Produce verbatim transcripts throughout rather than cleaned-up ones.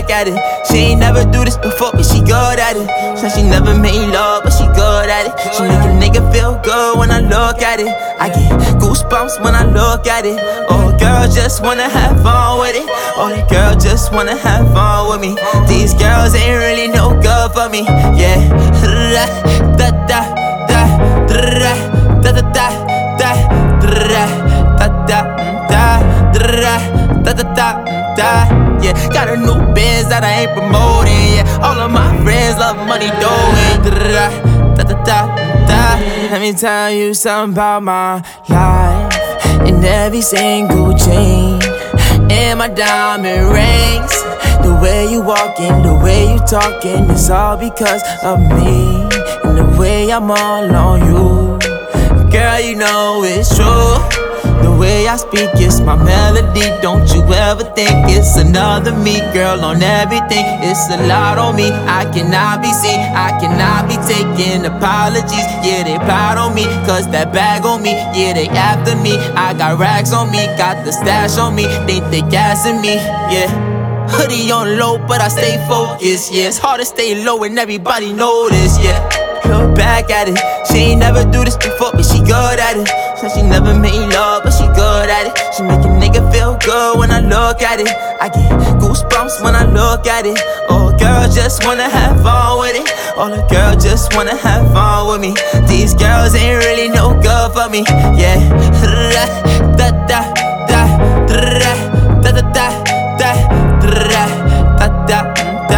back at it. She ain't never do this before, but she good at it. Said she never made love, but she good at it. She make a nigga feel good when I look at it. I get goosebumps when I look at it. Oh, girl just wanna have fun with it. Oh, the girl just wanna have fun with me. These girls ain't really no good for me. Yeah. Da da da da da da da da da da da da da da da. Yeah, got a new biz that I ain't promoting. Yeah, all of my friends love money doing. Da da da da da. Let me tell you something about my life. In every single chain, in my diamond rings, the way you walking, the way you talking, it's all because of me. And the way I'm all on you, girl, you know it's true. The way I speak, it's my melody. Don't you ever think it's another me, girl, on everything. It's a lot on me. I cannot be seen, I cannot be taking apologies. Yeah, they proud on me, cause that bag on me. Yeah, they after me. I got racks on me, got the stash on me. Think they gassing me, yeah. Hoodie on low, but I stay focused, yeah. It's hard to stay low and everybody know this, yeah. Look back at it, she ain't never do this before, but she good at it. Said she never made love, but she good at it. She make a nigga feel good when I look at it. I get goosebumps when I look at it. Oh, girl just wanna have fun with it. Oh, the girl just wanna have fun with me. These girls ain't really no good for me. Yeah. Da da da da da da da da da da da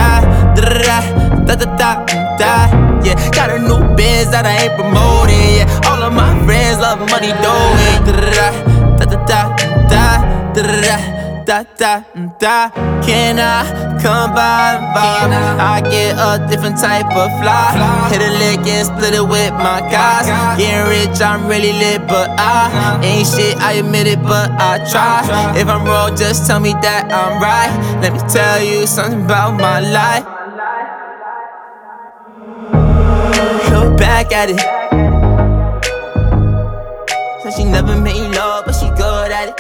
da da da da. Yeah, got a new biz that I ain't promoting. Yeah, all of my friends love money doing. Da da da da da da da da. Can I come by and vibe? I get a different type of fly. Hit a lick and split it with my guys. Getting rich, I'm really lit, but I ain't shit, I admit it, but I try. If I'm wrong, just tell me that I'm right. Let me tell you something about my life. Look back at it. Said she never made love, but she good at it.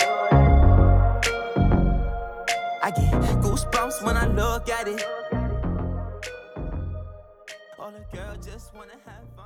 I get goosebumps when I look at it. All the girls just wanna have fun.